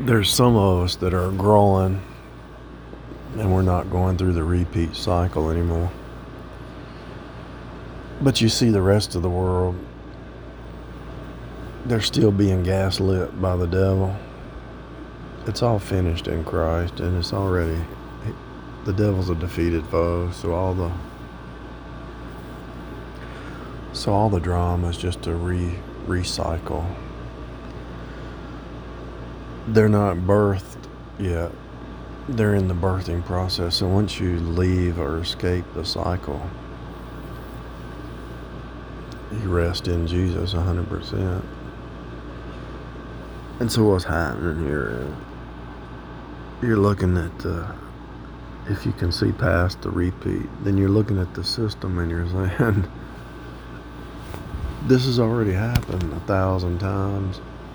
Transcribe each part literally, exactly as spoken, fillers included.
There's some of us that are growing and we're not going through the repeat cycle anymore. But you see the rest of the world, they're still being gaslit by the devil. It's all finished in Christ, and it's already, the devil's a defeated foe, so all the so all the drama is just a re recycle. They're not birthed yet. They're in the birthing process, and once you leave or escape the cycle, you rest in Jesus one hundred percent. And so what's happening here, you're looking at the, if you can see past the repeat, then you're looking at the system and you're saying, this has already happened a thousand times.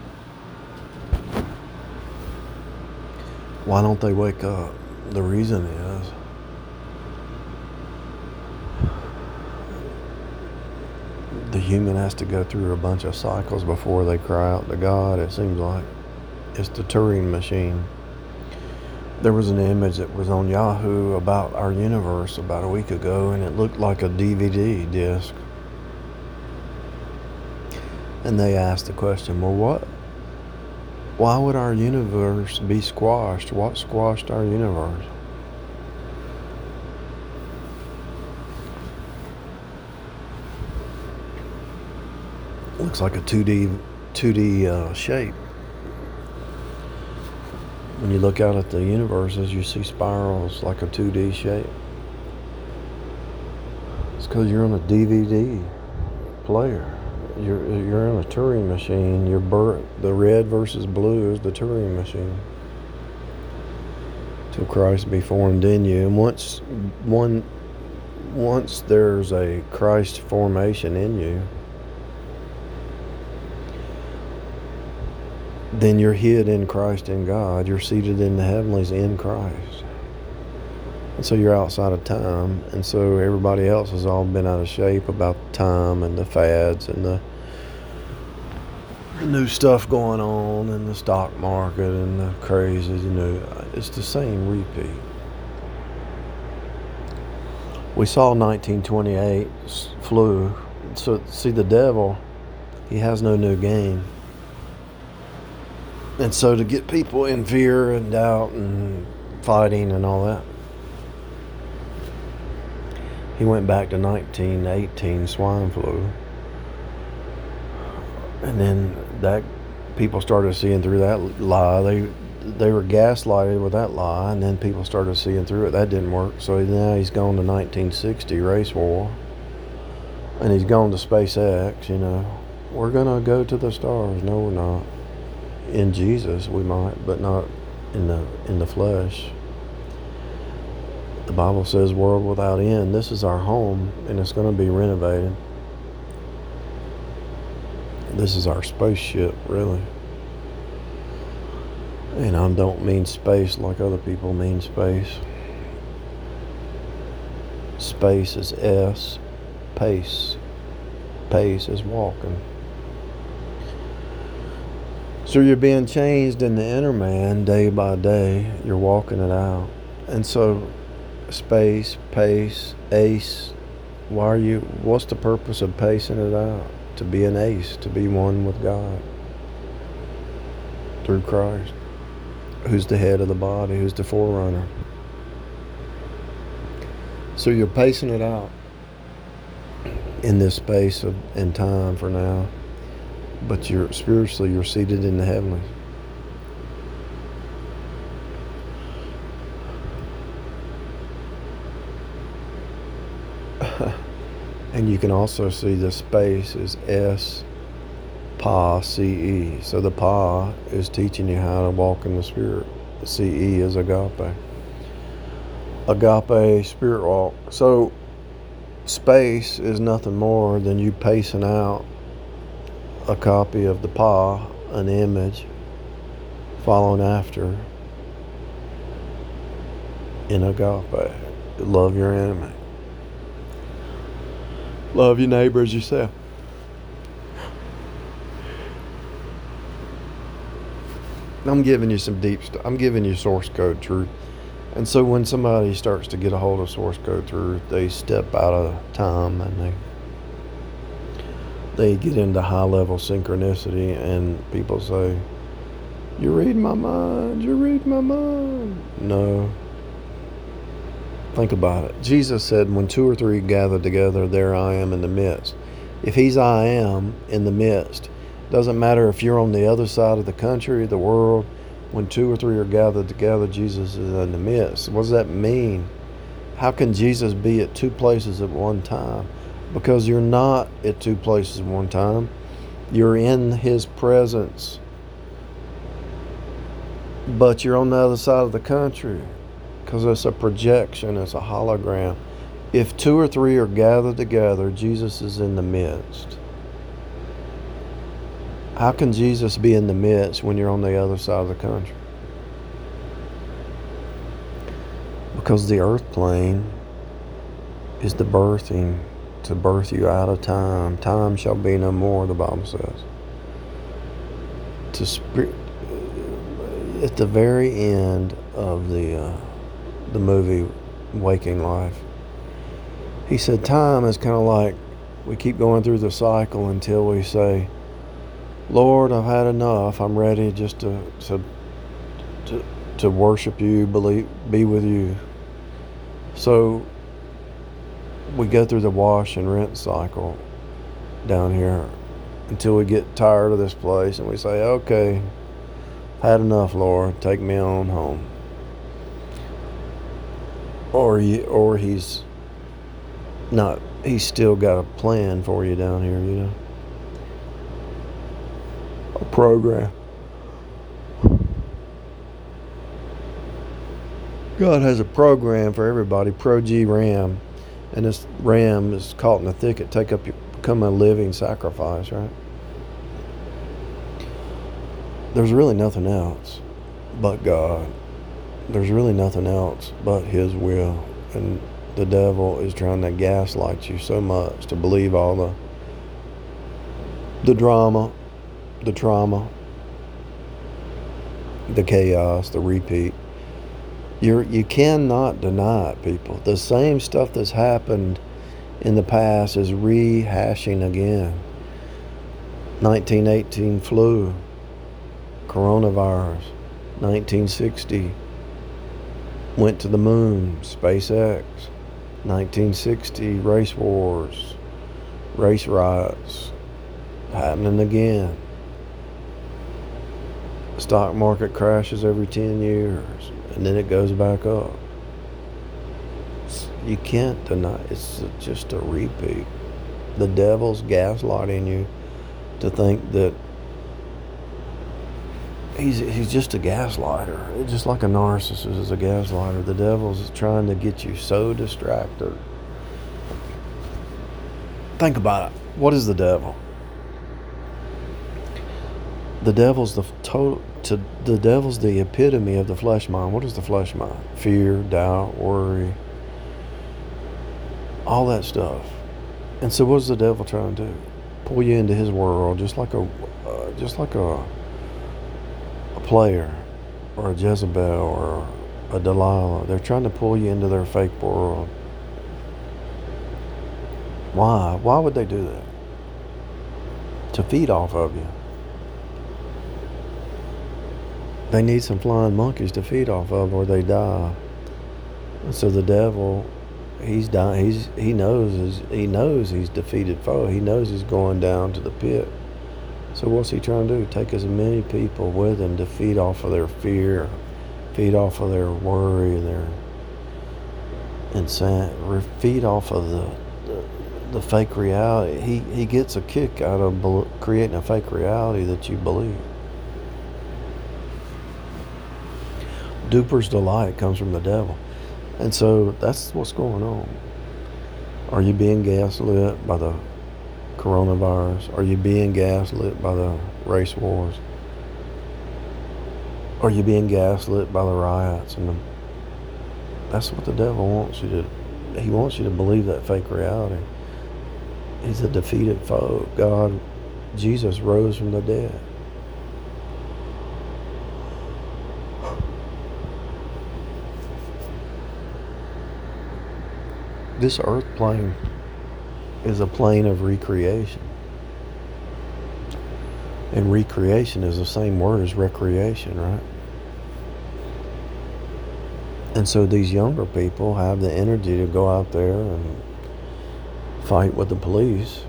Why don't they wake up? The reason is, the human has to go through a bunch of cycles before they cry out to God. It seems like it's the Turing machine. There was an image that was on Yahoo about our universe about a week ago, and it looked like a D V D disc. And they asked the question, well, what? Why would our universe be squashed? What squashed our universe? Looks like a two D two D uh, shape. When you look out at the universes, you see spirals like a two D shape. It's because you're on a D V D player. You're you're on a Turing machine. You're bur- the red versus blue is the Turing machine. Till Christ be formed in you, and once one once there's a Christ formation in you, then you're hid in Christ in God. You're seated in the heavenlies in Christ. And so you're outside of time. And so everybody else has all been out of shape about time and the fads and the new stuff going on and the stock market and the crazy, you know. It's the same repeat. We saw nineteen twenty-eight flu. So see, the devil, he has no new game. And so to get people in fear and doubt and fighting and all that, he went back to nineteen eighteen swine flu. And then that people started seeing through that lie. They they were gaslighted with that lie, and then people started seeing through it. That didn't work. So now he's gone to nineteen sixty race war. And he's gone to SpaceX, you know. We're going to go to the stars. No, we're not. In Jesus we might, but not in the in the flesh. The Bible says world without end. This is our home, and it's going to be renovated. This is our spaceship, really. And I don't mean space like other people mean space. Space is S, pace. Pace is walking. So you're being changed in the inner man day by day. You're walking it out. And so space, pace, ace. Why are you, what's the purpose of pacing it out? To be an ace, to be one with God through Christ, who's the head of the body, who's the forerunner. So you're pacing it out in this space of in time for now, but you're spiritually you're seated in the heavenlies. And you can also see the space is S, Pa, C E. So the Pa is teaching you how to walk in the Spirit. The C E is agape. Agape, spirit walk. So space is nothing more than you pacing out a copy of the Pa, an image, following after in agape. Love your enemy. Love your neighbor as yourself. I'm giving you some deep stuff. I'm giving you source code truth. And so when somebody starts to get a hold of source code truth, they step out of time and they they get into high level synchronicity, and people say, "You're reading my mind, you're reading my mind." No. Think about it. Jesus said, when two or three gather together, there I am in the midst. If he's I am in the midst, doesn't matter if you're on the other side of the country, the world, when two or three are gathered together, Jesus is in the midst. What does that mean? How can Jesus be at two places at one time? Because you're not at two places at one time. You're in his presence, but you're on the other side of the country, because it's a projection, it's a hologram. If two or three are gathered together, Jesus is in the midst. How can Jesus be in the midst when you're on the other side of the country? Because the earth plane is the birthing, to birth you out of time. Time shall be no more, the Bible says. To spirit, at the very end of the uh, the movie Waking Life, he said time is kind of like we keep going through the cycle until we say, Lord, I've had enough. I'm ready just to to to, to worship you, believe, be with you. So we go through the wash and rinse cycle down here until we get tired of this place and we say, okay, had enough, Lord, take me on home. Or he, or he's not, he's still got a plan for you down here, you know, a program. God has a program for everybody, Pro-G Ram, and this ram is caught in the thicket, take up your, become a living sacrifice, right? There's really nothing else but God. There's really nothing else but his will. And the devil is trying to gaslight you so much to believe all the the drama, the trauma, the chaos, the repeat. You're, you cannot deny it, people. The same stuff that's happened in the past is rehashing again. nineteen eighteen flu, coronavirus. nineteen sixty went to the moon, SpaceX. nineteen sixty race wars, race riots, happening again. Stock market crashes every ten years, and then it goes back up. You can't deny it. It's just a repeat. The devil's gaslighting you to think that he's he's just a gaslighter. Just like a narcissist is a gaslighter. The devil's trying to get you so distracted. Think about it. What is the devil? The devil's the total. To the devil's the epitome of the flesh mind. What is the flesh mind? Fear, doubt, worry, all that stuff. And so, what is the devil trying to do? Pull you into his world, just like a, uh, just like a, a player, or a Jezebel, or a Delilah. They're trying to pull you into their fake world. Why? Why would they do that? To feed off of you. They need some flying monkeys to feed off of, or they die. And so the devil, he's dying. He's he knows his, he knows he's defeated foe. He knows he's going down to the pit. So what's he trying to do? Take as many people with him to feed off of their fear, feed off of their worry and their insanity, feed off of the, the the fake reality. He he gets a kick out of creating a fake reality that you believe. Duper's delight comes from the devil. And so that's what's going on. Are you being gaslit by the coronavirus? Are you being gaslit by the race wars? Are you being gaslit by the riots? And the, that's what the devil wants you to, he wants you to believe that fake reality. He's a defeated foe. God, Jesus rose from the dead. This earth plane is a plane of recreation. And recreation is the same word as recreation, right? And so these younger people have the energy to go out there and fight with the police.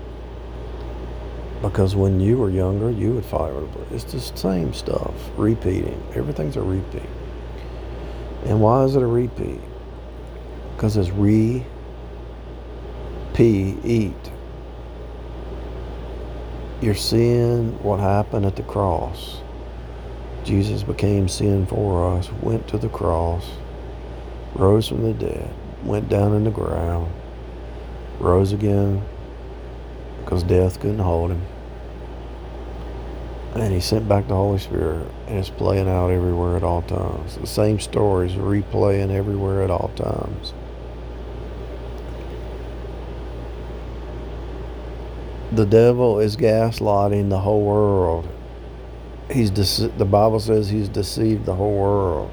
Because when you were younger, you would fight with the police. It's the same stuff, repeating. Everything's a repeat. And why is it a repeat? Because it's re, P, eat. You're seeing what happened at the cross. Jesus became sin for us, went to the cross, rose from the dead, went down in the ground, rose again because death couldn't hold him. And he sent back the Holy Spirit, and it's playing out everywhere at all times. The same stories replaying everywhere at all times. The devil is gaslighting the whole world. He's dece- the Bible says he's deceived the whole world.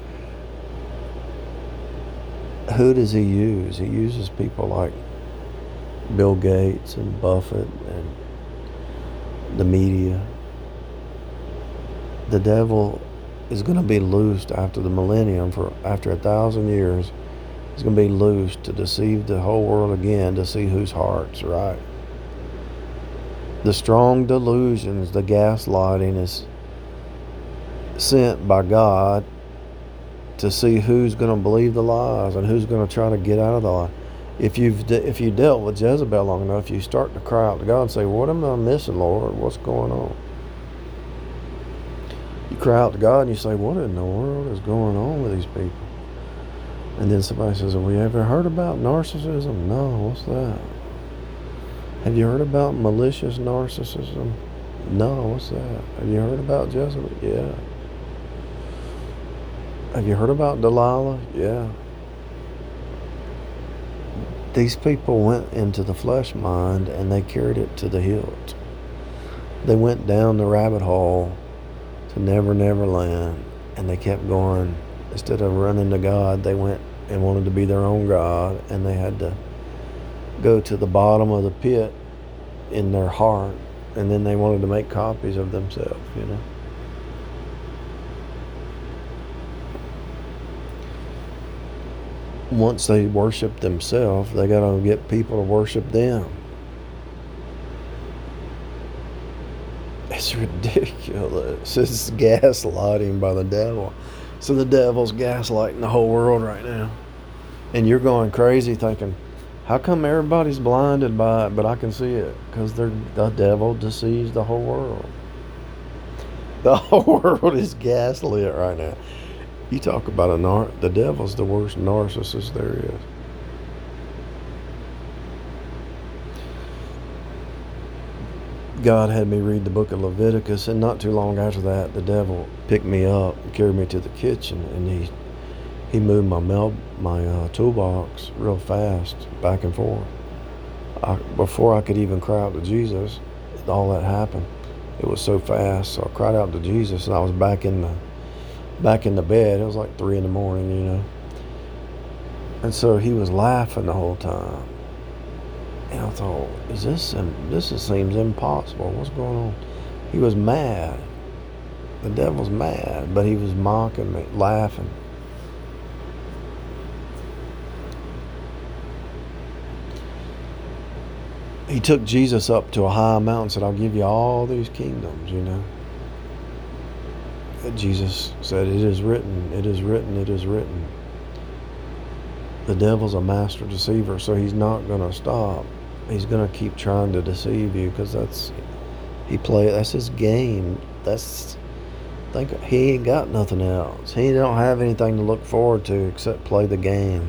Who does he use? He uses people like Bill Gates and Buffett and the media. The devil is going to be loosed after the millennium, for after a thousand years. He's going to be loosed to deceive the whole world again, to see whose heart's right. The strong delusions, the gaslighting is sent by God to see who's going to believe the lies and who's going to try to get out of the lie. If you've de- if you dealt with Jezebel long enough, you start to cry out to God and say, "What am I missing, Lord? What's going on?" You cry out to God and you say, "What in the world is going on with these people?" And then somebody says, "Have we ever heard about narcissism?" No, what's that? Have you heard about malicious narcissism? No, what's that? Have you heard about Jezebel? Yeah. Have you heard about Delilah? Yeah. These people went into the flesh mind and they carried it to the hilt. They went down the rabbit hole to Never Never Land, and they kept going. Instead of running to God, they went and wanted to be their own God, and they had to go to the bottom of the pit in their heart, and then they wanted to make copies of themselves, you know. Once they worship themselves, they got to get people to worship them. It's ridiculous. It's gaslighting by the devil. So the devil's gaslighting the whole world right now. And you're going crazy thinking, how come everybody's blinded by it, but I can see it? Because the devil deceives the whole world. The whole world is gaslit right now. You talk about a nar- the devil's the worst narcissist there is. God had me read the book of Leviticus, and not too long after that, the devil picked me up and carried me to the kitchen, and he he moved my mail, my uh, toolbox real fast, back and forth. I, before I could even cry out to Jesus, all that happened. It was so fast, so I cried out to Jesus, and I was back in the back in the bed. It was like three in the morning, you know. And so he was laughing the whole time. And I thought, is this, this seems impossible. What's going on? He was mad. The devil's mad, but he was mocking me, laughing. He took Jesus up to a high mountain and said, I'll give you all these kingdoms, you know. And Jesus said, it is written, it is written, it is written. The devil's a master deceiver, so he's not going to stop. He's going to keep trying to deceive you, because that's he play. That's his game. That's think he ain't got nothing else. He don't have anything to look forward to except play the game,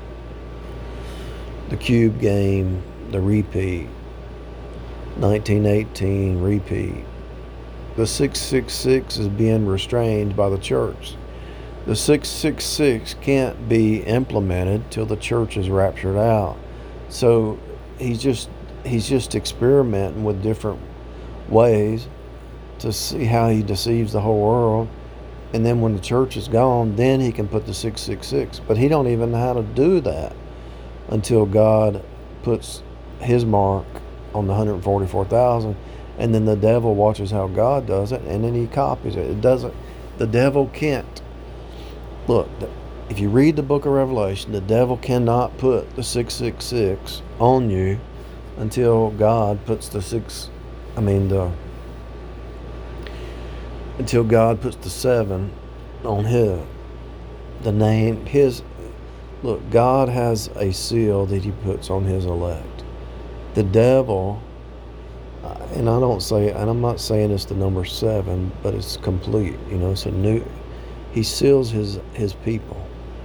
the cube game, the repeat. nineteen eighteen repeat. The six six six is being restrained by the church. The six six six can't be implemented till the church is raptured out. So he's just he's just experimenting with different ways to see how he deceives the whole world. And then when the church is gone, then he can put the six six six. But he don't even know how to do that. until God puts his mark on the one hundred forty-four thousand, and then the devil watches how God does it, and then he copies it. It doesn't, the devil can't. Look, if you read the book of Revelation, the devil cannot put the six six six on you until God puts the six, I mean, the, until God puts the seven on his, the name, his, look, God has a seal that he puts on his elect. The devil, and I don't say, and I'm not saying it's the number seven, but it's complete, you know, it's a new, he seals his, his people.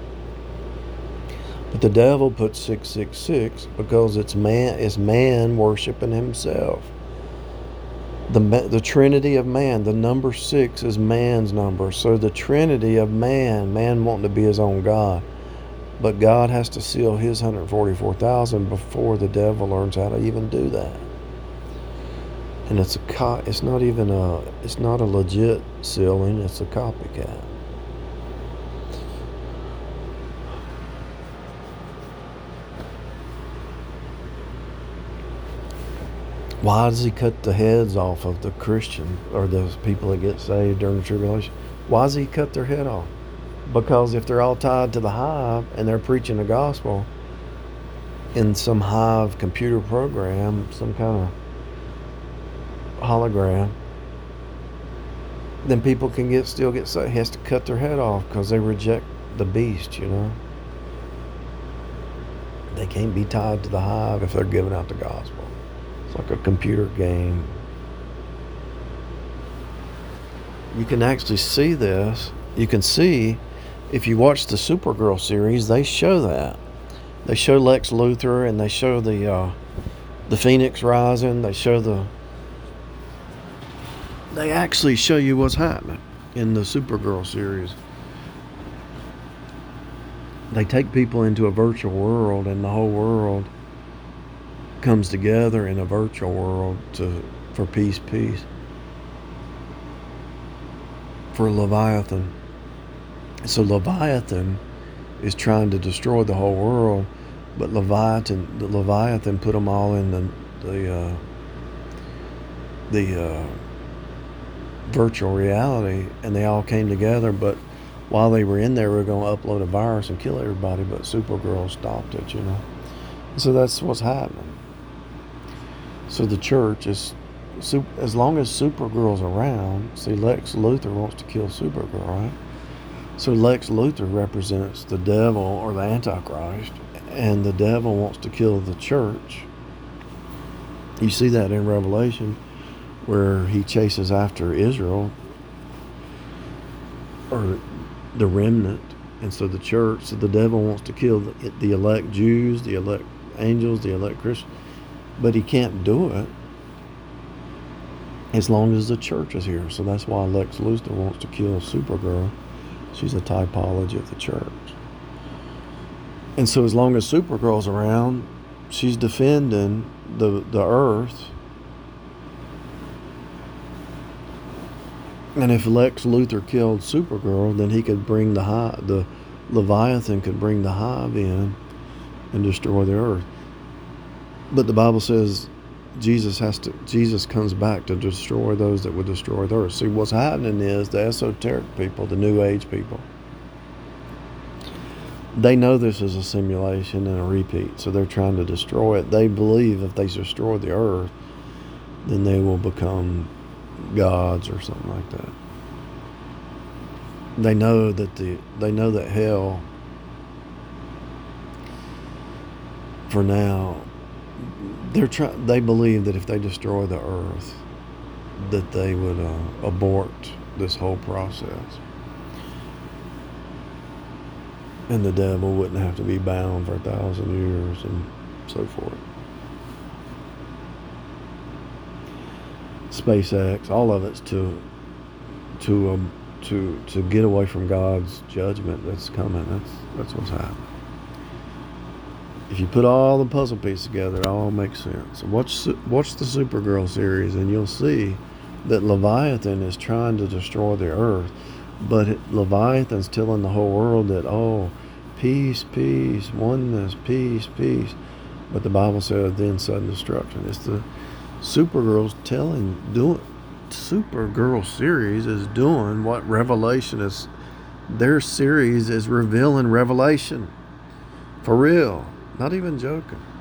But the devil puts six six six because it's man, it's man worshiping himself. The, the Trinity of man, the number six is man's number. So the Trinity of man, man wanting to be his own God. But God has to seal his one hundred forty-four thousand before the devil learns how to even do that. And it's a co- it's not even a it's not a legit sealing, it's a copycat. Why does he cut the heads off of the Christian or those people that get saved during the tribulation? Why does he cut their head off? Because if they're all tied to the hive and they're preaching the gospel in some hive computer program, some kind of hologram, then people can get still get saved. He has to cut their head off because they reject the beast, you know. They can't be tied to the hive if they're giving out the gospel. It's like a computer game. You can actually see this. You can see, if you watch the Supergirl series, they show that. They show Lex Luthor, and they show the uh, the Phoenix Rising. They show the. They actually show you what's happening in the Supergirl series. They take people into a virtual world, and the whole world comes together in a virtual world to for peace, peace. For Leviathan. So Leviathan is trying to destroy the whole world, but Leviathan, the Leviathan put them all in the the uh, the uh, virtual reality, and they all came together. But while they were in there, we were going to upload a virus and kill everybody. But Supergirl stopped it, you know. So that's what's happening. So the church is, as long as Supergirl's around. See, Lex Luthor wants to kill Supergirl, right? So Lex Luthor represents the devil or the Antichrist, and the devil wants to kill the church. You see that in Revelation, where he chases after Israel, or the remnant, and so the church, so the devil wants to kill the, the elect Jews, the elect angels, the elect Christians, but he can't do it as long as the church is here. So that's why Lex Luthor wants to kill Supergirl. She's a typology of the church. And so as long as Supergirl's around, she's defending the the earth. And if Lex Luthor killed Supergirl, then he could bring the hive, the Leviathan could bring the hive in and destroy the earth. But the Bible says Jesus has to. Jesus comes back to destroy those that would destroy the earth. See, what's happening is the esoteric people, the New Age people, they know this is a simulation and a repeat, so they're trying to destroy it. They believe if they destroy the earth, then they will become gods or something like that. They know that the they know that hell, for now, they're try, they believe that if they destroy the earth, that they would uh, abort this whole process, and the devil wouldn't have to be bound for a thousand years and so forth. SpaceX, all of it's to to um, to to get away from God's judgment that's coming. That's that's what's happening. If you put all the puzzle pieces together, it all makes sense. Watch watch the Supergirl series, and you'll see that Leviathan is trying to destroy the earth, but it, Leviathan's telling the whole world that, oh, peace, peace, oneness, peace, peace. But the Bible says then sudden destruction. It's the Supergirl's telling, doing, Supergirl series is doing what Revelation is, their series is revealing Revelation. For real. Not even joking.